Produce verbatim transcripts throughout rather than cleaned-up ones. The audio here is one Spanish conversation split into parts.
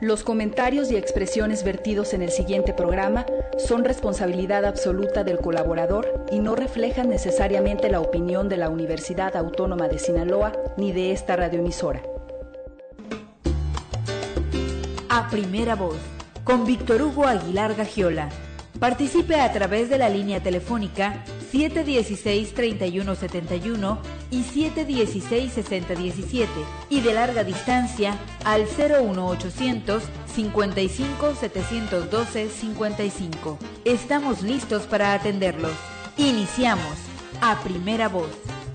Los comentarios y expresiones vertidos en el siguiente programa son responsabilidad absoluta del colaborador y no reflejan necesariamente la opinión de la Universidad Autónoma de Sinaloa ni de esta radioemisora. A primera voz, con Víctor Hugo Aguilar Gagiola. Participe a través de la línea telefónica siete uno seis, tres uno siete uno y siete uno seis, seis cero uno siete y de larga distancia al cero uno ochocientos, cincuenta y cinco, setecientos doce, cincuenta y cinco. Estamos listos para atenderlos. Iniciamos A Primera Voz.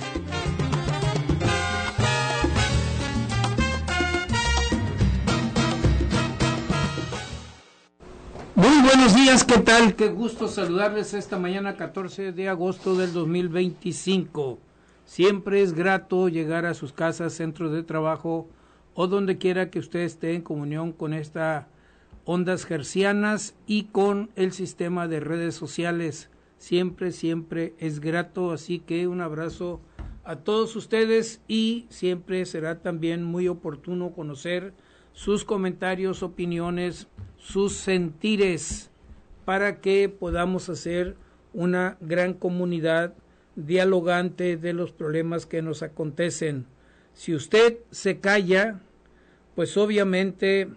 Muy buenos días, ¿qué tal? Qué gusto saludarles esta mañana catorce de agosto del dos mil veinticinco. Siempre es grato llegar a sus casas, centros de trabajo o donde quiera que usted esté en comunión con estas ondas hertzianas y con el sistema de redes sociales. Siempre, siempre es grato, así que un abrazo a todos ustedes y siempre será también muy oportuno conocer sus comentarios, opiniones, sus sentires, para que podamos hacer una gran comunidad dialogante de los problemas que nos acontecen. Si usted se calla, pues obviamente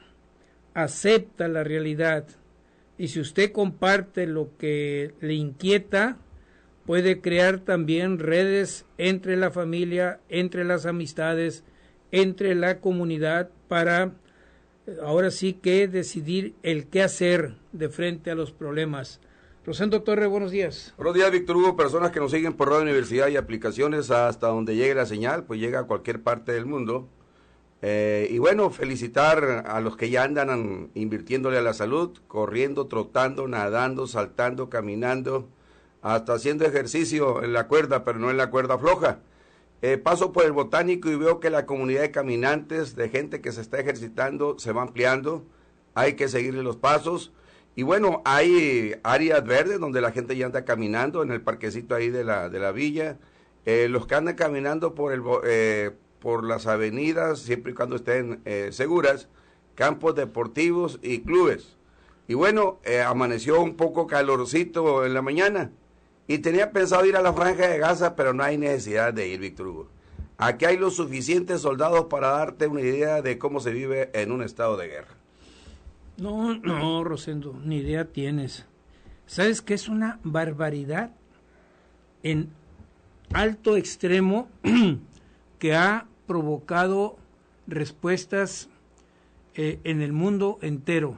acepta la realidad, y si usted comparte lo que le inquieta, puede crear también redes entre la familia, entre las amistades, entre la comunidad, para ahora sí que decidir el qué hacer de frente a los problemas. Rosendo Torre, buenos días. Buenos días, Víctor Hugo, personas que nos siguen por Radio Universidad y aplicaciones hasta donde llegue la señal, pues llega a cualquier parte del mundo. Eh, y bueno, felicitar a los que ya andan invirtiéndole a la salud, corriendo, trotando, nadando, saltando, caminando, hasta haciendo ejercicio en la cuerda, pero no en la cuerda floja. Eh, paso por el Botánico y veo que la comunidad de caminantes, de gente que se está ejercitando, se va ampliando. Hay que seguirle los pasos. Y bueno, hay áreas verdes donde la gente ya anda caminando, en el parquecito ahí de la, de la villa. Eh, los que andan caminando por, el, eh, por las avenidas, siempre y cuando estén eh, seguras, campos deportivos y clubes. Y bueno, eh, amaneció un poco calorcito en la mañana. Y tenía pensado ir a la Franja de Gaza, pero no hay necesidad de ir, Víctor Hugo. Aquí hay los suficientes soldados para darte una idea de cómo se vive en un estado de guerra. No, no, Rosendo, ni idea tienes. ¿Sabes qué es una barbaridad en alto extremo que ha provocado respuestas eh, en el mundo entero?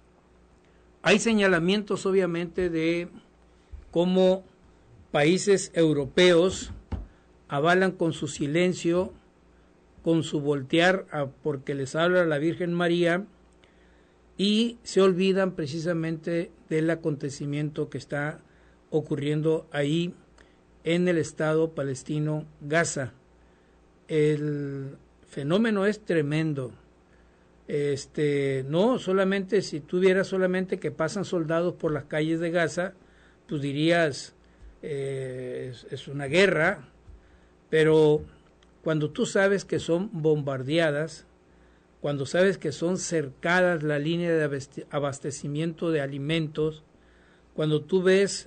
Hay señalamientos, obviamente, de cómo países europeos avalan con su silencio, con su voltear a porque les habla la Virgen María, y se olvidan precisamente del acontecimiento que está ocurriendo ahí en el estado palestino Gaza. El fenómeno es tremendo. Este, no solamente si tú vieras solamente que pasan soldados por las calles de Gaza, tú dirías eh, es, es una guerra, pero cuando tú sabes que son bombardeadas, cuando sabes que son cercadas la línea de abastecimiento de alimentos, cuando tú ves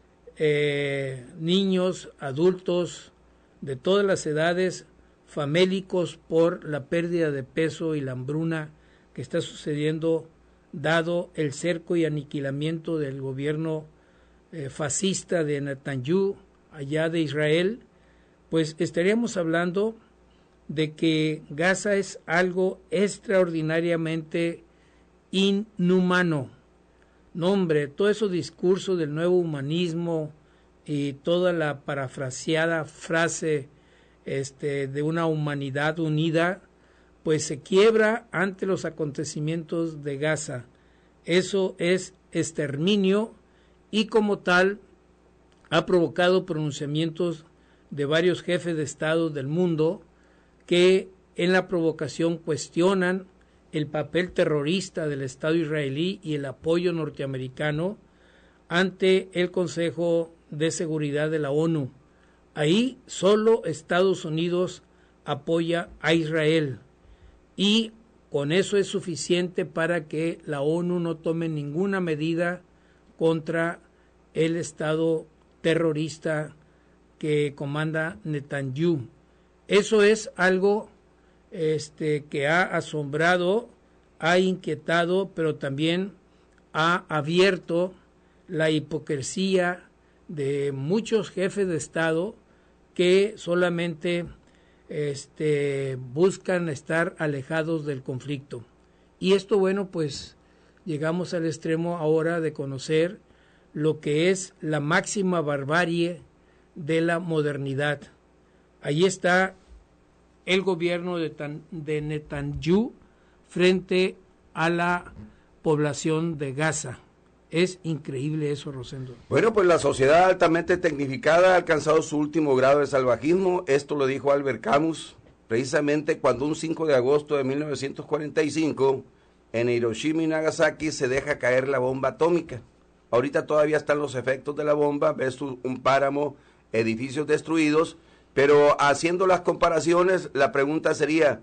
eh, niños, adultos de todas las edades famélicos por la pérdida de peso y la hambruna que está sucediendo dado el cerco y aniquilamiento del gobierno eh, fascista de Netanyahu allá de Israel, pues estaríamos hablando de que Gaza es algo extraordinariamente inhumano. No, hombre, todo ese discurso del nuevo humanismo y toda la parafraseada frase este, de una humanidad unida, pues se quiebra ante los acontecimientos de Gaza. Eso es exterminio y como tal ha provocado pronunciamientos de varios jefes de Estado del mundo que en la provocación cuestionan el papel terrorista del Estado israelí y el apoyo norteamericano ante el Consejo de Seguridad de la ONU. Ahí solo Estados Unidos apoya a Israel y con eso es suficiente para que la ONU no tome ninguna medida contra el Estado terrorista que comanda Netanyahu. Eso es algo este, que ha asombrado, ha inquietado, pero también ha abierto la hipocresía de muchos jefes de Estado que solamente este, buscan estar alejados del conflicto. Y esto, bueno, pues llegamos al extremo ahora de conocer lo que es la máxima barbarie de la modernidad. Ahí está el gobierno de, Tan, de Netanyahu frente a la población de Gaza. Es increíble eso, Rosendo. Bueno, pues la sociedad altamente tecnificada ha alcanzado su último grado de salvajismo. Esto lo dijo Albert Camus, precisamente cuando un cinco de agosto de mil novecientos cuarenta y cinco en Hiroshima y Nagasaki se deja caer la bomba atómica. Ahorita todavía están los efectos de la bomba, ves un páramo, edificios destruidos, pero haciendo las comparaciones, la pregunta sería,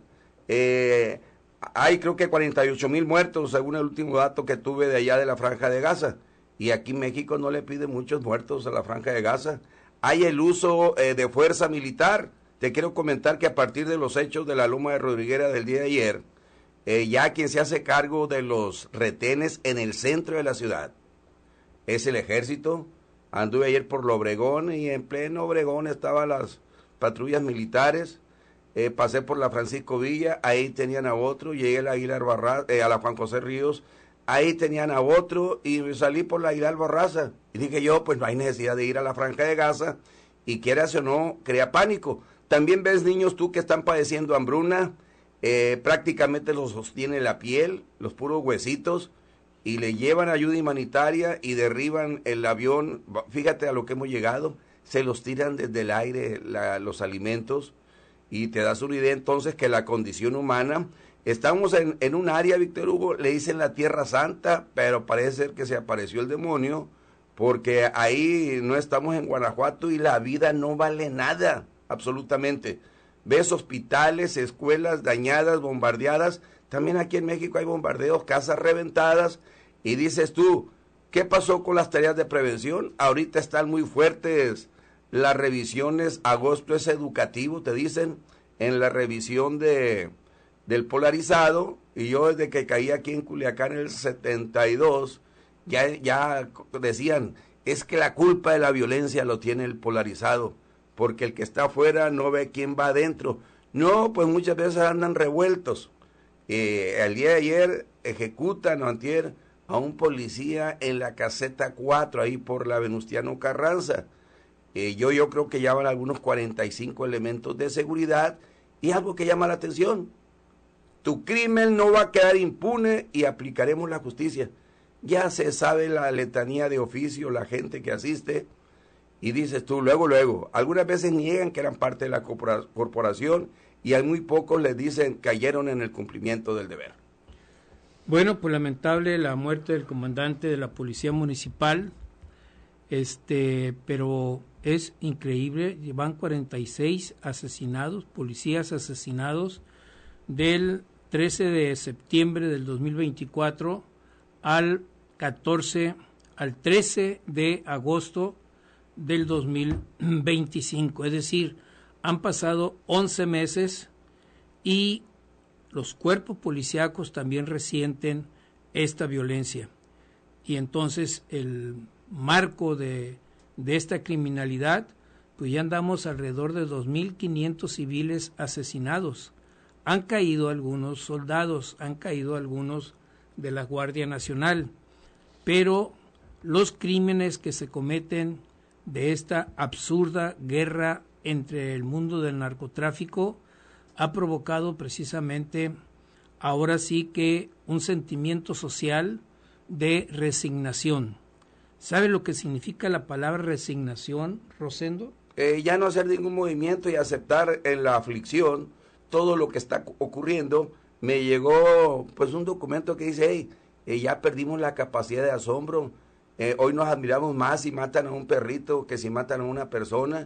eh, hay creo que cuarenta y ocho mil muertos, según el último dato que tuve de allá de la Franja de Gaza, y aquí México no le pide muchos muertos a la Franja de Gaza. Hay el uso eh, de fuerza militar. Te quiero comentar que a partir de los hechos de la Loma de Rodriguera del día de ayer, eh, ya quien se hace cargo de los retenes en el centro de la ciudad es el ejército. Anduve ayer por lo Obregón y en pleno Obregón estaban las patrullas militares. Eh, pasé por la Francisco Villa, ahí tenían a otro, llegué a la Aguilar Barraza, eh, a la Juan José Ríos, ahí tenían a otro y salí por la Aguilar Barraza. Y dije yo, pues no hay necesidad de ir a la Franja de Gaza, y quieras o no, crea pánico. También ves niños tú que están padeciendo hambruna, eh, prácticamente los sostiene la piel, los puros huesitos, y le llevan ayuda humanitaria y derriban el avión. Fíjate a lo que hemos llegado, se los tiran desde el aire la, los alimentos. Y te das una idea entonces que la condición humana, estamos en, en un área, Víctor Hugo, le dicen la Tierra Santa, pero parece ser que se apareció el demonio, porque ahí no estamos en Guanajuato y la vida no vale nada, absolutamente. Ves hospitales, escuelas dañadas, bombardeadas, también aquí en México hay bombardeos, casas reventadas, y dices tú, ¿qué pasó con las tareas de prevención? Ahorita están muy fuertes las revisiones, agosto es educativo, te dicen, en la revisión de del polarizado, y yo desde que caí aquí en Culiacán en el setenta y dos, ya, ya decían, es que la culpa de la violencia lo tiene el polarizado, porque el que está afuera no ve quién va adentro. No, pues muchas veces andan revueltos. Eh, el día de ayer ejecutan, o antier, a un policía en la caseta cuatro, ahí por la Venustiano Carranza. Eh, yo, yo creo que ya van algunos cuarenta y cinco elementos de seguridad, y algo que llama la atención, tu crimen no va a quedar impune y aplicaremos la justicia. Ya se sabe la letanía de oficio, la gente que asiste, y dices tú, luego, luego, algunas veces niegan que eran parte de la corporación, y hay muy pocos les dicen cayeron en el cumplimiento del deber. Bueno, pues lamentable la muerte del comandante de la Policía Municipal, este, pero es increíble, van cuarenta y seis asesinados, policías asesinados del trece de septiembre del dos mil veinticuatro al catorce, al trece de agosto del dos mil veinticinco, es decir, han pasado once meses y los cuerpos policíacos también resienten esta violencia. Y entonces el marco de, de esta criminalidad, pues ya andamos alrededor de dos mil quinientos civiles asesinados. Han caído algunos soldados, han caído algunos de la Guardia Nacional, pero los crímenes que se cometen de esta absurda guerra entre el mundo del narcotráfico ha provocado precisamente ahora sí que un sentimiento social de resignación. ¿Sabe lo que significa la palabra resignación, Rosendo? Eh, ya no hacer ningún movimiento y aceptar en la aflicción todo lo que está ocurriendo. Me llegó pues un documento que dice, hey, eh, ya perdimos la capacidad de asombro, eh, hoy nos admiramos más si matan a un perrito que si matan a una persona.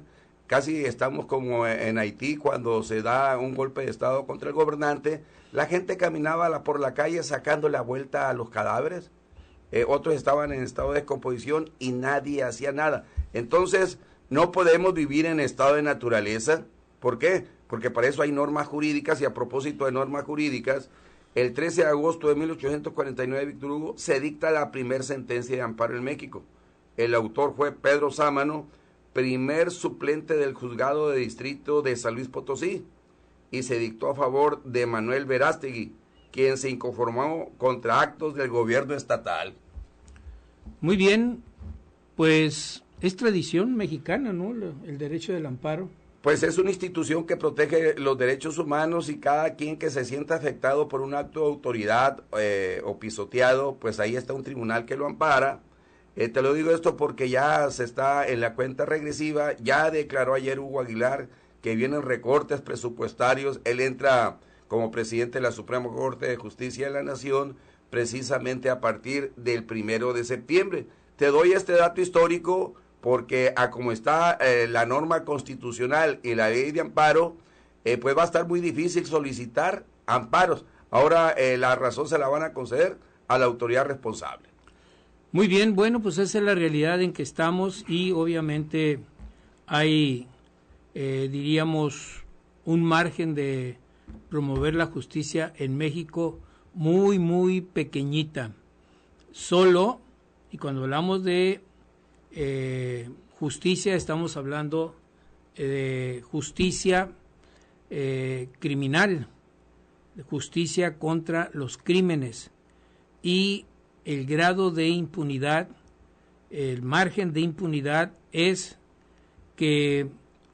casi estamos como en Haití cuando se da un golpe de estado contra el gobernante, la gente caminaba la, por la calle sacando la vuelta a los cadáveres, eh, otros estaban en estado de descomposición y nadie hacía nada. Entonces, no podemos vivir en estado de naturaleza. ¿Por qué? Porque para eso hay normas jurídicas, y a propósito de normas jurídicas, el trece de agosto de mil ochocientos cuarenta y nueve, Víctor Hugo, se dicta la primer sentencia de amparo en México. El autor fue Pedro Sámano, primer suplente del juzgado de distrito de San Luis Potosí, y se dictó a favor de Manuel Verástegui, quien se inconformó contra actos del gobierno estatal. Muy bien, pues es tradición mexicana, ¿no? El derecho del amparo. Pues es una institución que protege los derechos humanos, y cada quien que se sienta afectado por un acto de autoridad eh, o pisoteado, pues ahí está un tribunal que lo ampara. Eh, te lo digo esto porque ya se está en la cuenta regresiva. Ya declaró ayer Hugo Aguilar que vienen recortes presupuestarios. Él entra como presidente de la Suprema Corte de Justicia de la Nación precisamente a partir del primero de septiembre. Te doy este dato histórico porque a como está eh, la norma constitucional y la ley de amparo, eh, pues va a estar muy difícil solicitar amparos. Ahora eh, la razón se la van a conceder a la autoridad responsable. Muy bien, bueno, pues esa es la realidad en que estamos, y obviamente hay, eh, diríamos, un margen de promover la justicia en México muy, muy pequeñita. Solo, y cuando hablamos de eh, justicia, estamos hablando de justicia eh, criminal, de justicia contra los crímenes, y el grado de impunidad, el margen de impunidad es que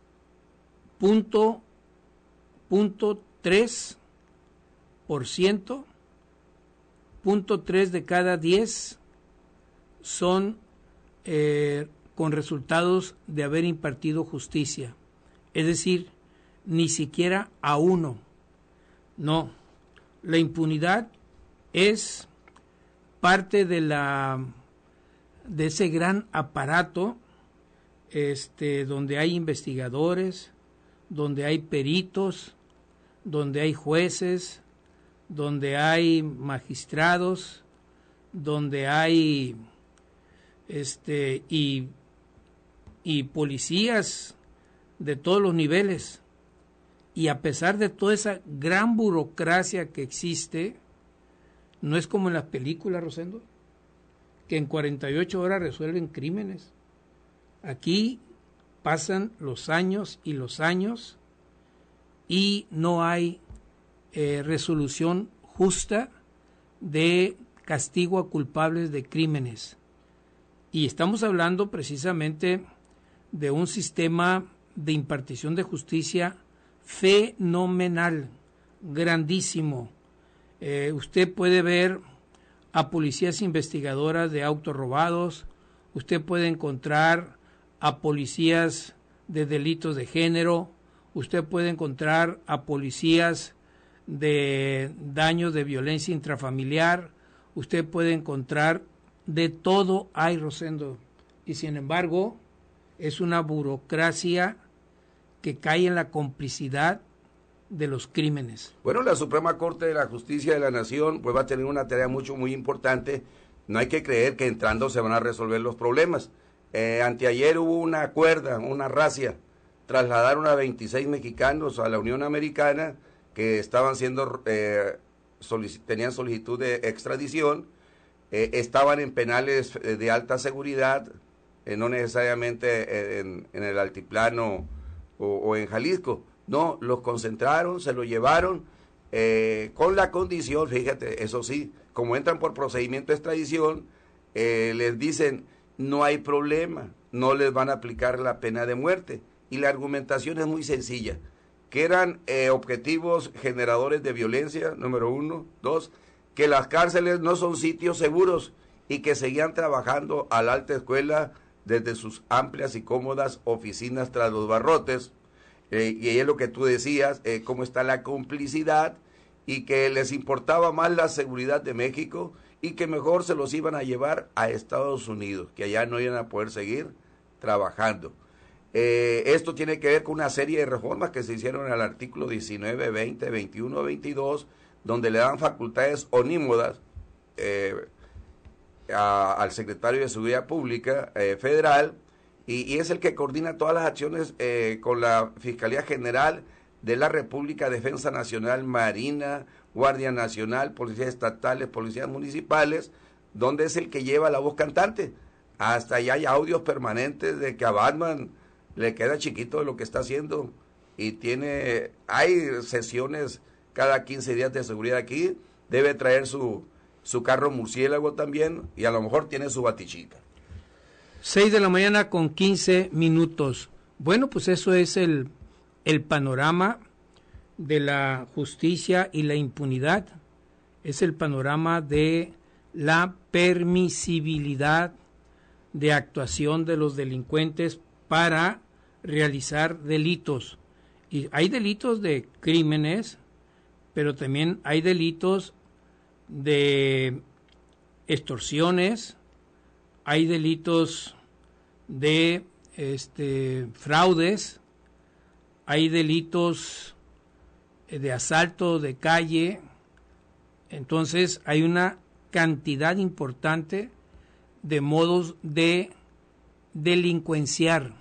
punto, punto tres por ciento, punto tres de cada diez son eh, con resultados de haber impartido justicia. Es decir, ni siquiera a uno. No, la impunidad es parte de la de ese gran aparato este donde hay investigadores, donde hay peritos, donde hay jueces, donde hay magistrados, donde hay este y y policías de todos los niveles. Y a pesar de toda esa gran burocracia que existe, no es como en las películas, Rosendo, que en cuarenta y ocho horas resuelven crímenes. Aquí pasan los años y los años y no hay eh, resolución justa de castigo a culpables de crímenes. Y estamos hablando precisamente de un sistema de impartición de justicia fenomenal, grandísimo. Eh, usted puede ver a policías investigadoras de autos robados, usted puede encontrar a policías de delitos de género, usted puede encontrar a policías de daños de violencia intrafamiliar, usted puede encontrar de todo hay, Rosendo, y sin embargo es una burocracia que cae en la complicidad de los crímenes. Bueno, la Suprema Corte de la Justicia de la Nación pues va a tener una tarea mucho muy importante. No hay que creer que entrando se van a resolver los problemas. Eh, anteayer hubo una acuerda, una racia, trasladaron a veintiséis mexicanos a la Unión Americana que estaban siendo eh, solic- tenían solicitud de extradición, eh, estaban en penales de alta seguridad, eh, no necesariamente en, en el altiplano o, o en Jalisco. No, los concentraron, se lo llevaron, eh, con la condición, fíjate, eso sí, como entran por procedimiento de extradición, eh, les dicen, no hay problema, no les van a aplicar la pena de muerte. Y la argumentación es muy sencilla, que eran eh, objetivos generadores de violencia, número uno. Dos, que las cárceles no son sitios seguros y que seguían trabajando a la alta escuela desde sus amplias y cómodas oficinas tras los barrotes. Eh, y es lo que tú decías, eh, cómo está la complicidad, y que les importaba más la seguridad de México y que mejor se los iban a llevar a Estados Unidos, que allá no iban a poder seguir trabajando. Eh, esto tiene que ver con una serie de reformas que se hicieron al artículo diecinueve, veinte, veintiuno, veintidós, donde le dan facultades onímodas eh, a, al secretario de Seguridad Pública eh, federal, y, y es el que coordina todas las acciones eh, con la Fiscalía General de la República, Defensa Nacional, Marina, Guardia Nacional, policías estatales, policías municipales, donde es el que lleva la voz cantante. Hasta allá hay audios permanentes de que a Batman le queda chiquito de lo que está haciendo, y tiene, hay sesiones cada quince días de seguridad aquí, debe traer su, su carro murciélago también, y a lo mejor tiene su batichica. seis de la mañana con quince minutos. Bueno, pues eso es el, el panorama de la justicia y la impunidad. Es el panorama de la permisibilidad de actuación de los delincuentes para realizar delitos. Y hay delitos de crímenes, pero también hay delitos de extorsiones, hay delitos de este, fraudes, hay delitos de asalto de calle. Entonces hay una cantidad importante de modos de delincuenciar.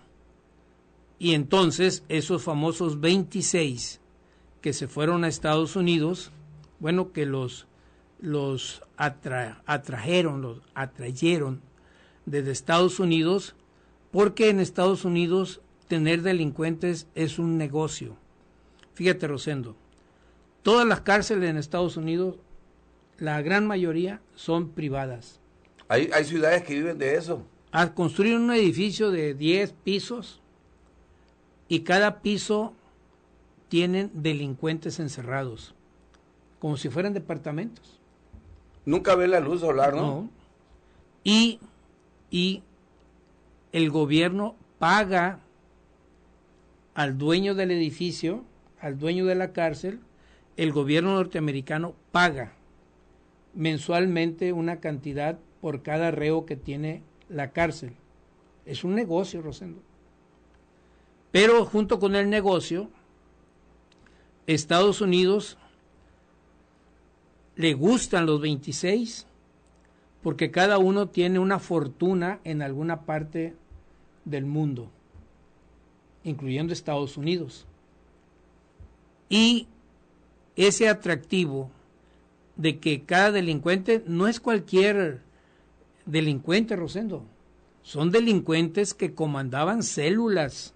Y entonces esos famosos veintiséis que se fueron a Estados Unidos, bueno, que los, los atra, atrajeron, los atrayeron desde Estados Unidos, porque en Estados Unidos tener delincuentes es un negocio. Fíjate, Rosendo, todas las cárceles en Estados Unidos, la gran mayoría son privadas. Hay, hay ciudades que viven de eso. A construir un edificio de diez pisos, y cada piso tienen delincuentes encerrados, como si fueran departamentos. Nunca ven la luz solar, ¿no? No. Y, y el gobierno paga al dueño del edificio, al dueño de la cárcel, el gobierno norteamericano paga mensualmente una cantidad por cada reo que tiene la cárcel. Es un negocio, Rosendo. Pero junto con el negocio, Estados Unidos le gustan los veintiséis porque cada uno tiene una fortuna en alguna parte del mundo, incluyendo Estados Unidos. Y ese atractivo de que cada delincuente no es cualquier delincuente, Rosendo, son delincuentes que comandaban células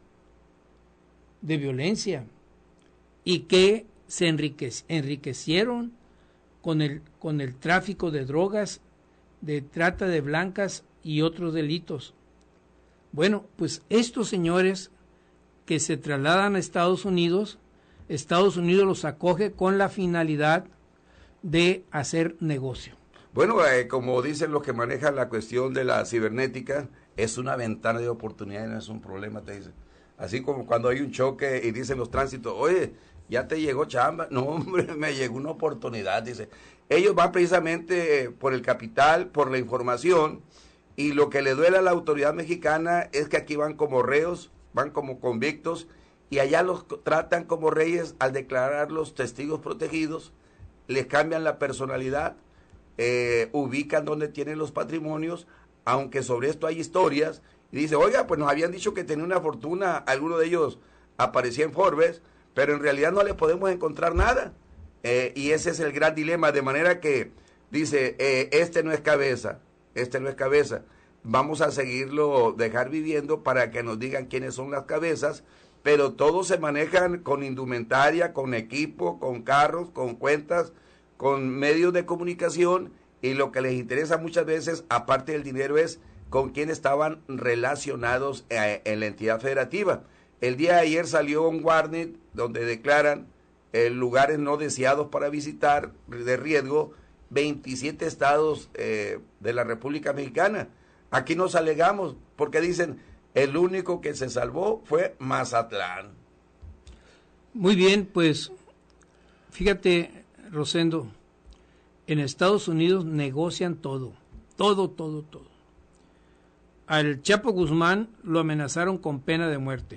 de violencia y que se enriquec- enriquecieron con el, con el tráfico de drogas, de trata de blancas y otros delitos. Bueno, pues estos señores que se trasladan a Estados Unidos, Estados Unidos los acoge con la finalidad de hacer negocio. Bueno, eh, como dicen los que manejan la cuestión de la cibernética, es una ventana de oportunidad y no es un problema, te dicen. Así como cuando hay un choque y dicen los tránsitos, oye, ya te llegó chamba. No, hombre, me llegó una oportunidad, dice. Ellos van precisamente por el capital, por la información, y lo que le duele a la autoridad mexicana es que aquí van como reos, van como convictos, y allá los tratan como reyes al declararlos testigos protegidos, les cambian la personalidad, eh, ubican donde tienen los patrimonios, aunque sobre esto hay historias, y dice, oiga, pues nos habían dicho que tenía una fortuna, alguno de ellos aparecía en Forbes, pero en realidad no le podemos encontrar nada. Eh, y ese es el gran dilema, de manera que dice, eh, este no es cabeza, este no es cabeza, vamos a seguirlo, dejar viviendo para que nos digan quiénes son las cabezas, pero todos se manejan con indumentaria, con equipo, con carros, con cuentas, con medios de comunicación, y lo que les interesa muchas veces, aparte del dinero, es con quién estaban relacionados eh, en la entidad federativa. El día de ayer salió un warning donde declaran eh, lugares no deseados para visitar, de riesgo, veintisiete estados eh, de la República Mexicana. Aquí nos alegamos porque dicen, el único que se salvó fue Mazatlán. Muy bien, pues fíjate, Rosendo, en Estados Unidos negocian todo, todo, todo, todo. al Chapo Guzmán lo amenazaron con pena de muerte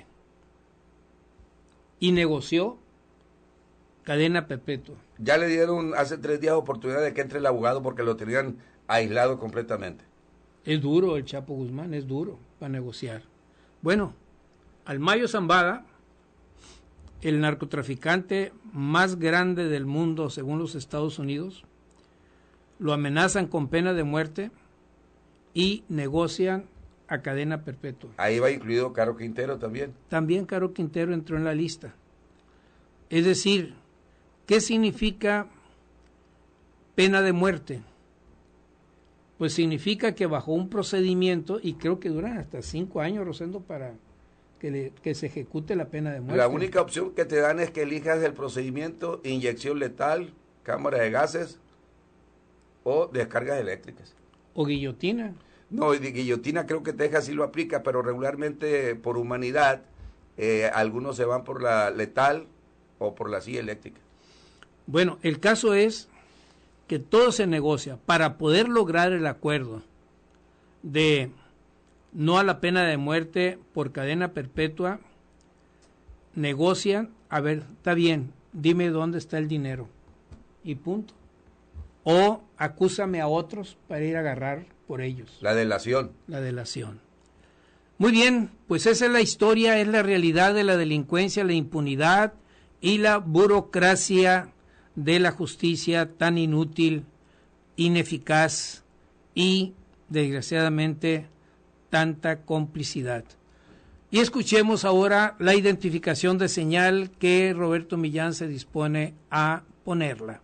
y negoció cadena perpetua. Ya le dieron hace tres días oportunidad de que entre el abogado porque lo tenían aislado completamente. Es duro el Chapo Guzmán, es duro para negociar. Bueno, al Mayo Zambada, el narcotraficante más grande del mundo según los Estados Unidos, lo amenazan con pena de muerte y negocian a cadena perpetua. Ahí va incluido Caro Quintero también. También Caro Quintero entró en la lista. Es decir, ¿qué significa pena de muerte? Pues significa que bajo un procedimiento, y creo que duran hasta cinco años, Rosendo, para que, le, que se ejecute la pena de muerte. La única opción que te dan es que elijas el procedimiento, inyección letal, cámara de gases o descargas eléctricas. O guillotina. No, guillotina creo que Texas sí lo aplica, pero regularmente por humanidad, eh, algunos se van por la letal o por la silla eléctrica. Bueno, el caso es que todo se negocia para poder lograr el acuerdo de no a la pena de muerte por cadena perpetua. Negocian, a ver, está bien, dime dónde está el dinero y punto. O acúsame a otros para ir a agarrar por ellos. La delación. La delación. Muy bien, pues esa es la historia, es la realidad de la delincuencia, la impunidad y la burocracia de la justicia tan inútil, ineficaz y, desgraciadamente, tanta complicidad. Y escuchemos ahora la identificación de señal que Roberto Millán se dispone a ponerla.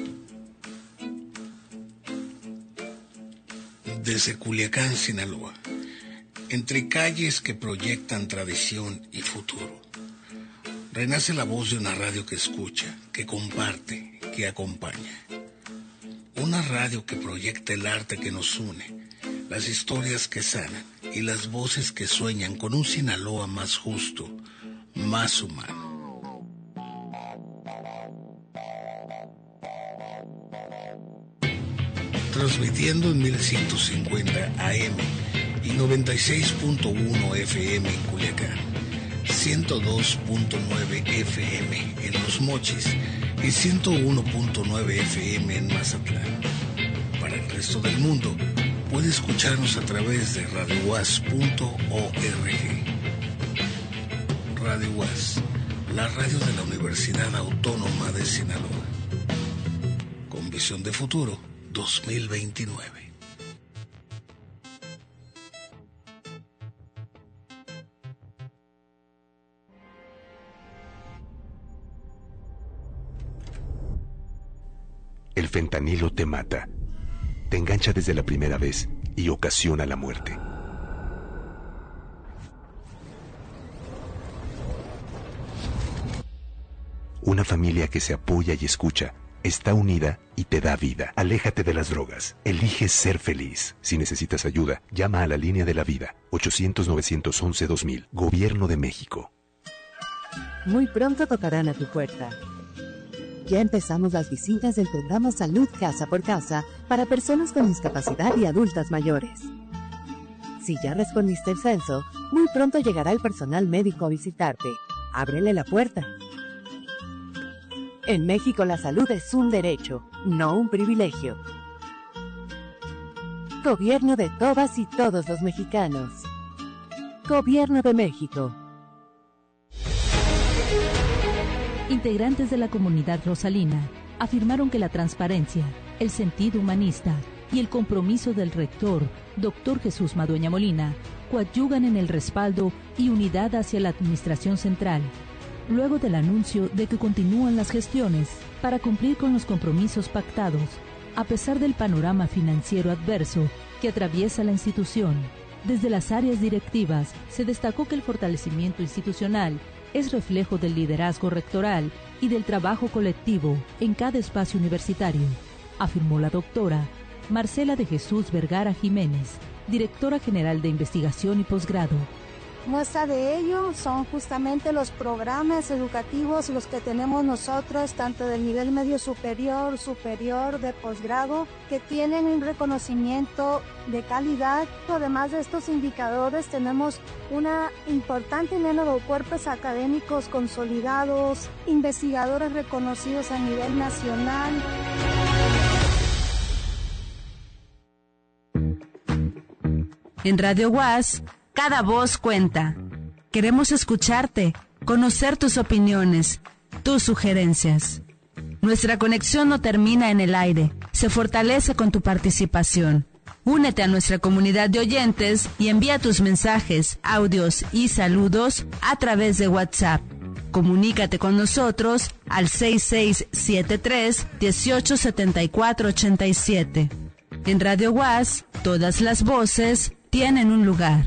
Desde Culiacán, Sinaloa, entre calles que proyectan tradición y futuro, renace la voz de una radio que escucha, que comparte, que acompaña. Una radio que proyecta el arte que nos une, las historias que sanan y las voces que sueñan con un Sinaloa más justo, más humano. Transmitiendo en mil ciento cincuenta A M y noventa y seis punto uno F M en Culiacán, ciento dos punto nueve F M en Los Mochis y ciento uno punto nueve F M en Mazatlán. Para el resto del mundo, puede escucharnos a través de radio u a s punto org. Radio U A S, la radio de la Universidad Autónoma de Sinaloa. Con visión de futuro dos mil veintinueve. El fentanilo te mata, te engancha desde la primera vez y ocasiona la muerte. Una familia que se apoya y escucha está unida y te da vida. Aléjate de las drogas. Elige ser feliz. Si necesitas ayuda, llama a la línea de la vida. ochocientos, novecientos once, dos mil. Gobierno de México. Muy pronto tocarán a tu puerta. Ya empezamos las visitas del programa Salud Casa por Casa para personas con discapacidad y adultas mayores. Si ya respondiste el censo, muy pronto llegará el personal médico a visitarte. Ábrele la puerta. En México la salud es un derecho, no un privilegio. Gobierno de todas y todos los mexicanos. Gobierno de México. Integrantes de la comunidad rosalina afirmaron que la transparencia, el sentido humanista y el compromiso del rector, doctor Jesús Madueña Molina, coadyugan en el respaldo y unidad hacia la administración central, luego del anuncio de que continúan las gestiones para cumplir con los compromisos pactados, a pesar del panorama financiero adverso que atraviesa la institución. Desde las áreas directivas se destacó que el fortalecimiento institucional es reflejo del liderazgo rectoral y del trabajo colectivo en cada espacio universitario, afirmó la doctora Marcela de Jesús Vergara Jiménez, directora general de Investigación y Posgrado. Muestra de ello son justamente los programas educativos, los que tenemos nosotros, tanto del nivel medio superior, superior, de posgrado, que tienen un reconocimiento de calidad. Además de estos indicadores, tenemos una importante número de cuerpos académicos consolidados, investigadores reconocidos a nivel nacional. En Radio U A S, cada voz cuenta. Queremos escucharte, conocer tus opiniones, tus sugerencias. Nuestra conexión no termina en el aire, se fortalece con tu participación. Únete a nuestra comunidad de oyentes y envía tus mensajes, audios y saludos a través de WhatsApp. Comunícate con nosotros al seis seis siete tres, uno ocho siete cuatro ocho siete. En Radio U A S, todas las voces tienen un lugar.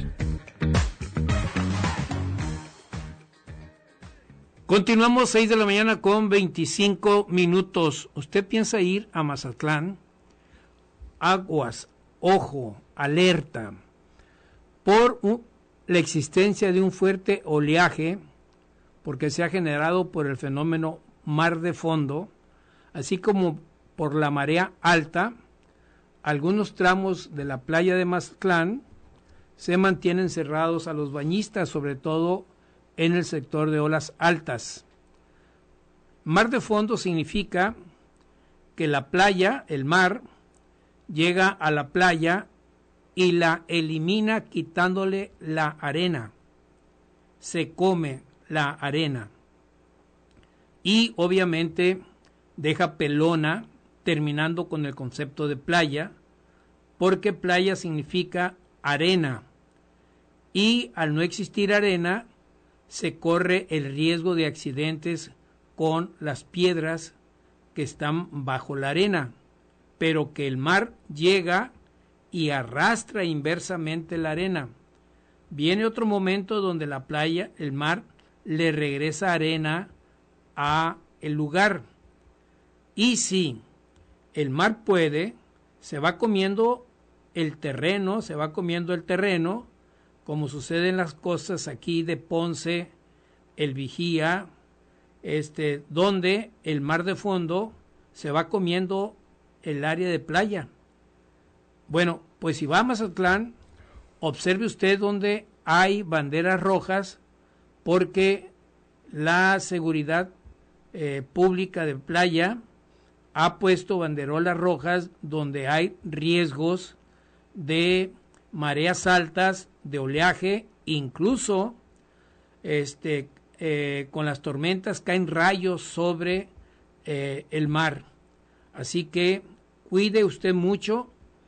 Continuamos seis de la mañana con veinticinco minutos. ¿Usted piensa ir a Mazatlán? Aguas, ojo, alerta, por un, la existencia de un fuerte oleaje, porque se ha generado por el fenómeno mar de fondo, así como por la marea alta. Algunos tramos de la playa de Mazatlán se mantienen cerrados a los bañistas, sobre todo en el sector de olas altas. Mar de fondo significa que la playa, el mar, llega a la playa y la elimina quitándole la arena. Se come la arena. Y obviamente deja pelona, terminando con el concepto de playa, porque playa significa arena. Y al no existir arena, se corre el riesgo de accidentes con las piedras que están bajo la arena, pero que el mar llega y arrastra inversamente la arena. Viene otro momento donde la playa, el mar, le regresa arena a el lugar. Y si el mar puede, se va comiendo el terreno, se va comiendo el terreno, como sucede en las costas aquí de Ponce, el Vigía, este, donde el mar de fondo se va comiendo el área de playa. Bueno, pues si va a Mazatlán, observe usted donde hay banderas rojas, porque la seguridad eh, pública de playa ha puesto banderolas rojas donde hay riesgos de mareas altas, de oleaje, incluso este, eh, con las tormentas caen rayos sobre eh, el mar. Así que cuide usted mucho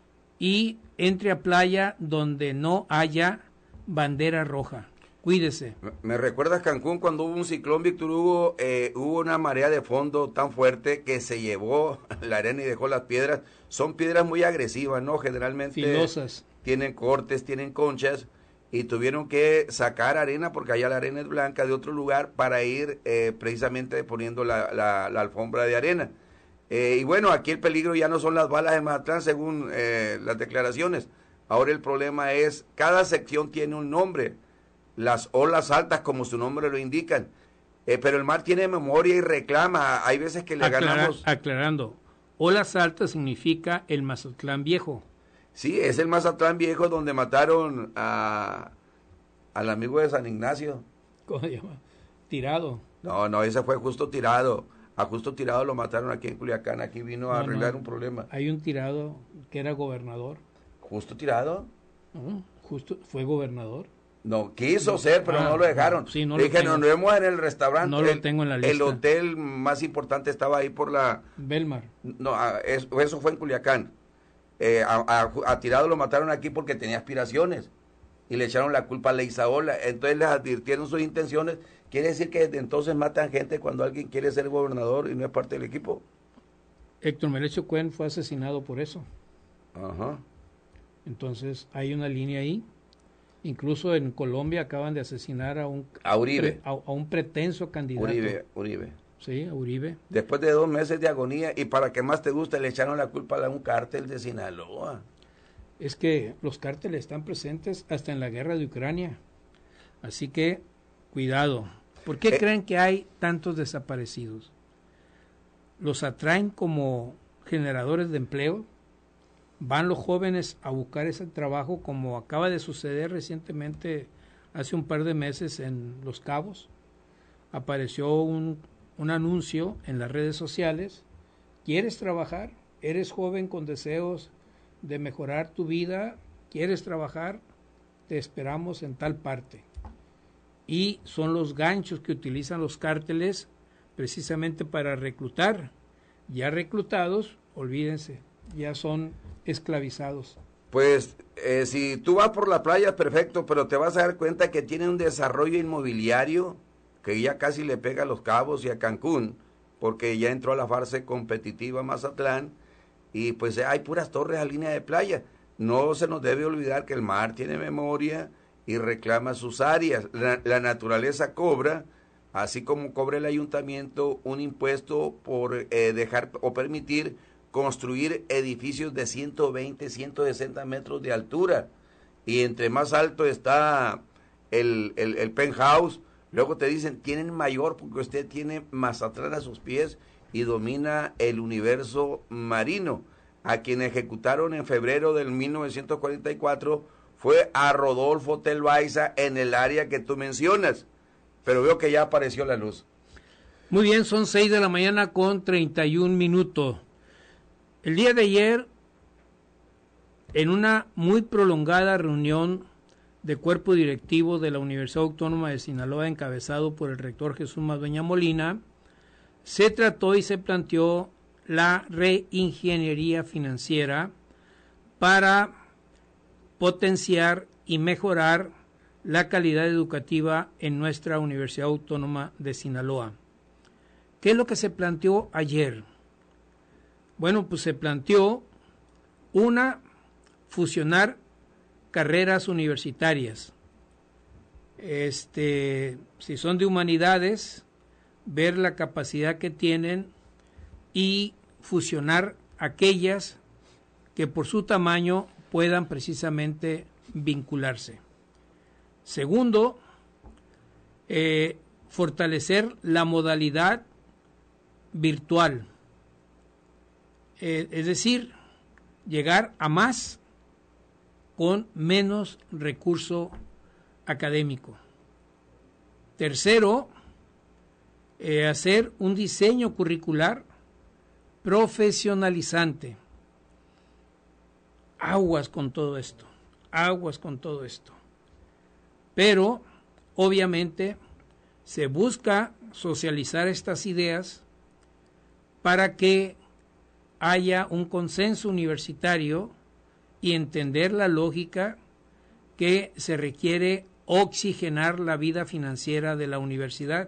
y entre a playa donde no haya bandera roja. Cuídese. Me recuerdas Cancún cuando hubo un ciclón, Víctor Hugo, eh, hubo una marea de fondo tan fuerte que se llevó la arena y dejó las piedras. Son piedras muy agresivas, ¿no? Generalmente filosas. Tienen cortes, tienen conchas y tuvieron que sacar arena porque allá la arena es blanca de otro lugar para ir eh, precisamente poniendo la, la, la alfombra de arena. Eh, y bueno, aquí el peligro ya no son las balas de Mazatlán según eh, las declaraciones. Ahora el problema es, cada sección tiene un nombre. Las olas altas, como su nombre lo indican, eh, pero el mar tiene memoria y reclama. Hay veces que le Aclara, ganamos. Aclarando, olas altas significa el Mazatlán Viejo. Sí, es el Mazatlán Viejo donde mataron a al amigo de San Ignacio. ¿Cómo se llama? Tirado. No, no, ese fue Justo Tirado. A Justo Tirado lo mataron aquí en Culiacán. Aquí vino a no, arreglar no. un problema. Hay un tirado que era gobernador. ¿Justo Tirado? No, justo fue gobernador. No, quiso ser, pero ah, no lo dejaron. Sí, no Dije, lo nos vemos en el restaurante. No lo tengo en la lista. El hotel más importante estaba ahí por la... Belmar. No, eso, eso fue en Culiacán. Eh, a, a, a Tirado lo mataron aquí porque tenía aspiraciones. Y le echaron la culpa a la Isaola. Entonces les advirtieron sus intenciones. Quiere decir que desde entonces matan gente cuando alguien quiere ser gobernador y no es parte del equipo. Héctor Melesio Cuen fue asesinado por eso. Ajá. Entonces hay una línea ahí. Incluso en Colombia acaban de asesinar a un a Uribe, pre, a, a un pretenso candidato. Uribe, Uribe. Sí, a Uribe. Después de dos meses de agonía y para que más te guste le echaron la culpa a un cártel de Sinaloa. Es que los cárteles están presentes hasta en la guerra de Ucrania. Así que, cuidado. ¿Por qué eh. creen que hay tantos desaparecidos? ¿Los atraen como generadores de empleo? ¿Van los jóvenes a buscar ese trabajo como acaba de suceder recientemente, hace un par de meses en Los Cabos? Apareció un, un anuncio en las redes sociales. ¿Quieres trabajar? ¿Eres joven con deseos de mejorar tu vida? ¿Quieres trabajar? Te esperamos en tal parte. Y son los ganchos que utilizan los cárteles precisamente para reclutar. Ya reclutados, olvídense, ya son esclavizados. Pues eh, si tú vas por la playa, perfecto, pero te vas a dar cuenta que tiene un desarrollo inmobiliario que ya casi le pega a Los Cabos y a Cancún, porque ya entró a la fase competitiva Mazatlán, y pues hay puras torres a línea de playa. No se nos debe olvidar que el mar tiene memoria y reclama sus áreas. La, la naturaleza cobra, así como cobra el ayuntamiento un impuesto por eh, dejar o permitir construir edificios de ciento veinte, ciento sesenta metros de altura, y entre más alto está el, el, el penthouse, luego te dicen, tienen mayor porque usted tiene Mazatlán a sus pies y domina el universo marino. A quien ejecutaron en febrero del mil novecientos cuarenta y cuatro fue a Rodolfo Telbaiza en el área que tú mencionas, pero veo que ya apareció la luz. Muy bien, son seis de la mañana con treinta y un minutos. El día de ayer, en una muy prolongada reunión de cuerpo directivo de la Universidad Autónoma de Sinaloa, encabezado por el rector Jesús Madueña Molina, se trató y se planteó la reingeniería financiera para potenciar y mejorar la calidad educativa en nuestra Universidad Autónoma de Sinaloa. ¿Qué es lo que se planteó ayer? Bueno, pues se planteó una, fusionar carreras universitarias. Este, si son de humanidades, ver la capacidad que tienen y fusionar aquellas que por su tamaño puedan precisamente vincularse. Segundo, eh, fortalecer la modalidad virtual, eh, es decir, llegar a más con menos recurso académico. Tercero, eh, hacer un diseño curricular profesionalizante. Aguas con todo esto, aguas con todo esto. Pero, obviamente, se busca socializar estas ideas para que haya un consenso universitario y entender la lógica que se requiere oxigenar la vida financiera de la universidad.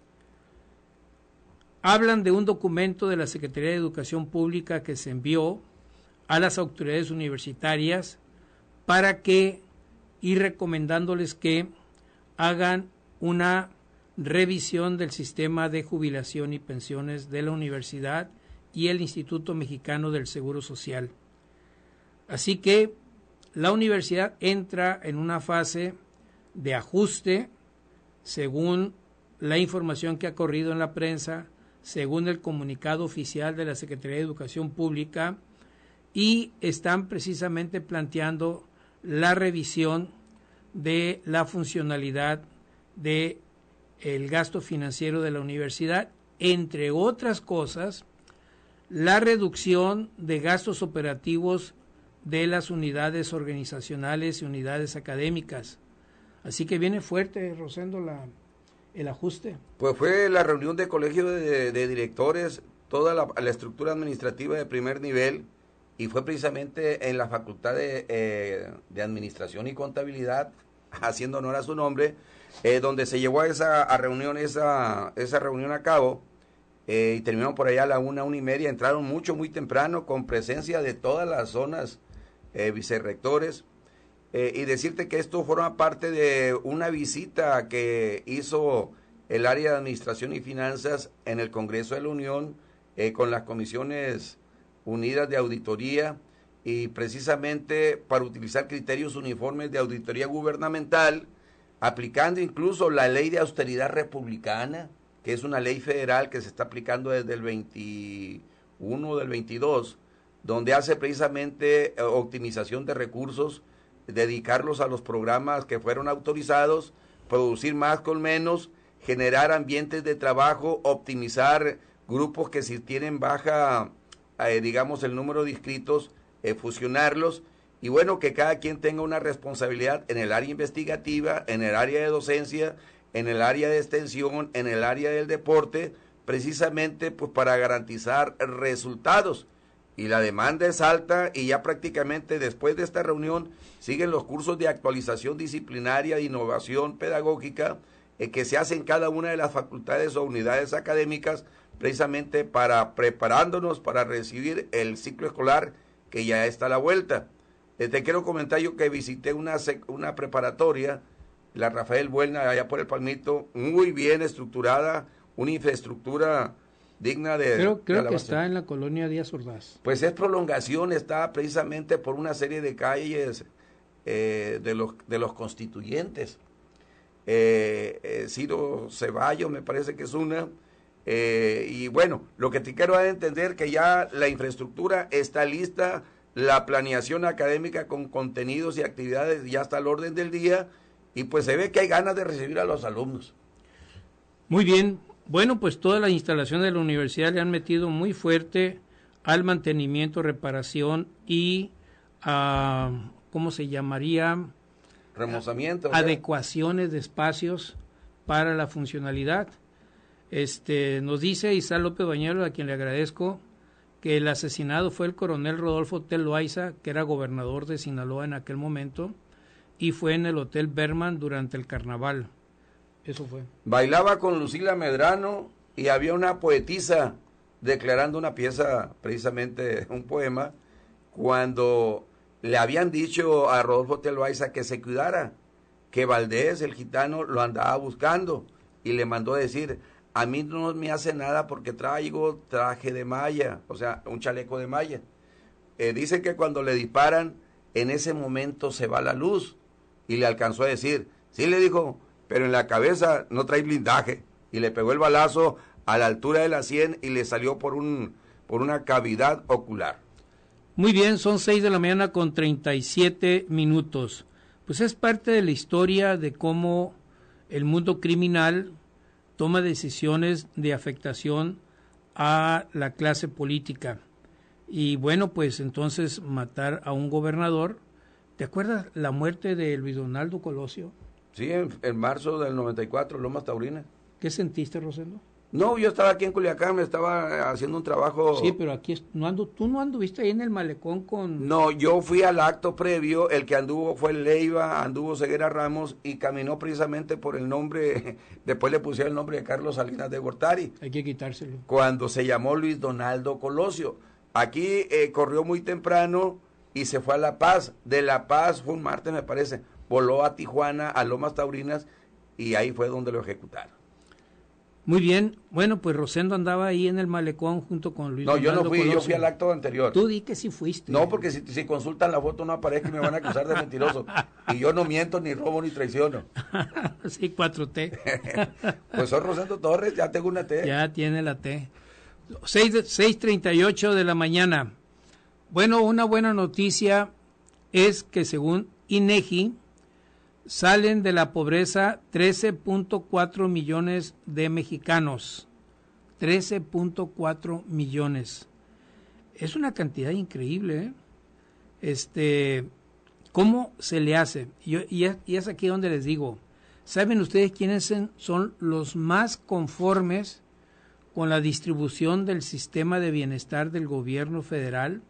Hablan de un documento de la Secretaría de Educación Pública que se envió a las autoridades universitarias para que, y recomendándoles que hagan una revisión del sistema de jubilación y pensiones de la universidad y el Instituto Mexicano del Seguro Social. Así que la universidad entra en una fase de ajuste según la información que ha corrido en la prensa, según el comunicado oficial de la Secretaría de Educación Pública, y están precisamente planteando la revisión de la funcionalidad de el gasto financiero de la universidad, entre otras cosas, la reducción de gastos operativos de las unidades organizacionales y unidades académicas. Así que viene fuerte, Rosendo, la, el ajuste. Pues fue la reunión de colegio de, de directores, toda la, la estructura administrativa de primer nivel, y fue precisamente en la Facultad de, eh, de Administración y Contabilidad, haciendo honor a su nombre, eh, donde se llevó a esa a reunión, esa, esa reunión a cabo, eh, y terminaron por allá a la una, una y media. Entraron mucho, muy temprano, con presencia de todas las zonas eh, vicerrectores, eh, y decirte que esto forma parte de una visita que hizo el área de Administración y Finanzas en el Congreso de la Unión, eh, con las comisiones unidas de auditoría, y precisamente para utilizar criterios uniformes de auditoría gubernamental aplicando incluso la ley de austeridad republicana, que es una ley federal que se está aplicando desde el veintiuno del veintidós, donde hace precisamente eh, optimización de recursos, dedicarlos a los programas que fueron autorizados, producir más con menos, generar ambientes de trabajo, optimizar grupos que si tienen baja, eh, digamos, el número de inscritos, eh, fusionarlos, y bueno, que cada quien tenga una responsabilidad en el área investigativa, en el área de docencia, en el área de extensión, en el área del deporte, precisamente pues para garantizar resultados. Y la demanda es alta y ya prácticamente después de esta reunión siguen los cursos de actualización disciplinaria e innovación pedagógica eh, que se hacen en cada una de las facultades o unidades académicas, precisamente para preparándonos para recibir el ciclo escolar que ya está a la vuelta. Eh, te quiero comentar yo que visité una, una preparatoria, la Rafael Buelna, allá por el Palmito, muy bien estructurada, una infraestructura digna de... Creo, creo de que está en la colonia Díaz Ordaz. Pues es prolongación, está precisamente por una serie de calles eh, de, los, de los constituyentes. Eh, eh, Ciro Ceballos me parece que es una... Eh, y bueno, lo que te quiero dar a entender que ya la infraestructura está lista, la planeación académica con contenidos y actividades ya está al orden del día, y pues se ve que hay ganas de recibir a los alumnos. Muy bien, bueno, pues todas las instalaciones de la universidad le han metido muy fuerte al mantenimiento, reparación y, uh, ¿cómo se llamaría? Remozamiento. Adecuaciones de espacios para la funcionalidad. Este, nos dice Isabel López Bañuelos, a quien le agradezco, que el asesinado fue el coronel Rodolfo Tel Loaiza, que era gobernador de Sinaloa en aquel momento, y fue en el Hotel Berman durante el carnaval. Eso fue. Bailaba con Lucila Medrano y había una poetisa declarando una pieza, precisamente un poema, cuando le habían dicho a Rodolfo Tel Loaiza que se cuidara, que Valdés, el gitano, lo andaba buscando y le mandó decir: a mí no me hace nada porque traigo traje de malla, o sea, un chaleco de malla. Eh, dice que cuando le disparan, en ese momento se va la luz, y le alcanzó a decir, sí, le dijo, pero en la cabeza no trae blindaje, y le pegó el balazo a la altura de la sien y le salió por un por una cavidad ocular. Muy bien, son seis de la mañana con treinta y siete minutos. Pues es parte de la historia de cómo el mundo criminal toma decisiones de afectación a la clase política. Y bueno, pues entonces matar a un gobernador. ¿Te acuerdas la muerte de Luis Donaldo Colosio? Sí, en, en marzo del noventa y cuatro, Lomas Taurinas. ¿Qué sentiste, Rosendo? No, yo estaba aquí en Culiacán, me estaba haciendo un trabajo... Sí, pero aquí no ando, tú no anduviste ahí en el malecón con... No, yo fui al acto previo, el que anduvo fue Leiva, anduvo Ceguera Ramos y caminó precisamente por el nombre, después le pusieron el nombre de Carlos Salinas de Gortari. Hay que quitárselo. Cuando se llamó Luis Donaldo Colosio. Aquí eh, corrió muy temprano y se fue a La Paz. De La Paz, fue un martes me parece, voló a Tijuana, a Lomas Taurinas, y ahí fue donde lo ejecutaron. Muy bien, bueno, pues Rosendo andaba ahí en el malecón junto con Luis No, Donaldo yo no fui, Colosio. yo fui al acto anterior. Tú di que sí fuiste. No, porque si, si consultan la foto no aparece y me van a acusar de mentiroso. Y yo no miento, ni robo, ni traiciono. Sí, cuatro T. Pues soy Rosendo Torres, ya tengo una T. Ya tiene la T. seis treinta y ocho de la mañana. Bueno, una buena noticia es que según INEGI, salen de la pobreza trece punto cuatro millones de mexicanos. trece punto cuatro millones. Es una cantidad increíble, ¿eh? Este, ¿cómo se le hace? Yo, y, es, y es aquí donde les digo, ¿saben ustedes quiénes son los más conformes con la distribución del sistema de bienestar del gobierno federal?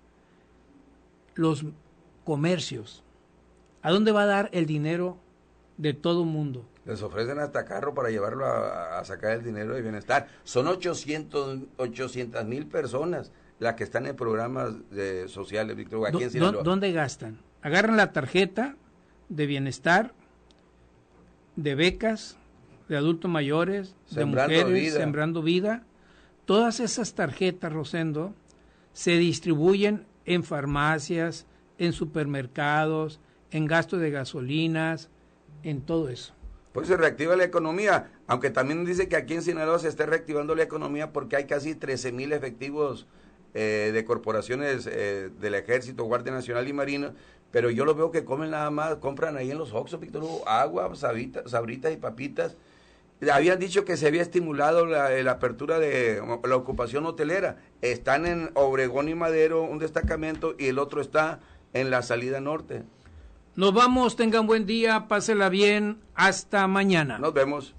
Los comercios. ¿A dónde va a dar el dinero de todo mundo? Les ofrecen hasta carro para llevarlo a, a sacar el dinero de bienestar. Son ochocientos mil personas las que están en programas de, sociales, Víctor, aquí en Sinaloa. ¿Dónde gastan? Agarran la tarjeta de bienestar, de becas, de adultos mayores, Sembrando de mujeres, vida. Sembrando Vida. Todas esas tarjetas, Rosendo, se distribuyen en farmacias, en supermercados, en gasto de gasolinas, en todo eso. pues se reactiva la economía, aunque también dice que aquí en Sinaloa se está reactivando la economía porque hay casi trece mil efectivos eh, de corporaciones eh, del Ejército, Guardia Nacional y Marina, pero yo lo veo que comen nada más, compran ahí en los Oxxos, Víctor Hugo, agua, sabritas, sabritas y papitas. Habían dicho que se había estimulado la, la apertura de la ocupación hotelera. Están en Obregón y Madero, un destacamento, y el otro está en la salida norte. Nos vamos, tengan buen día, pásela bien, hasta mañana. Nos vemos.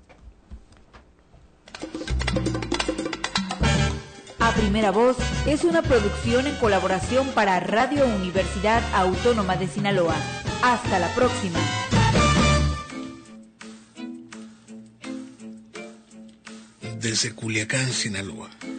A Primera Voz es una producción en colaboración para Radio Universidad Autónoma de Sinaloa. Hasta la próxima. Desde Culiacán, Sinaloa,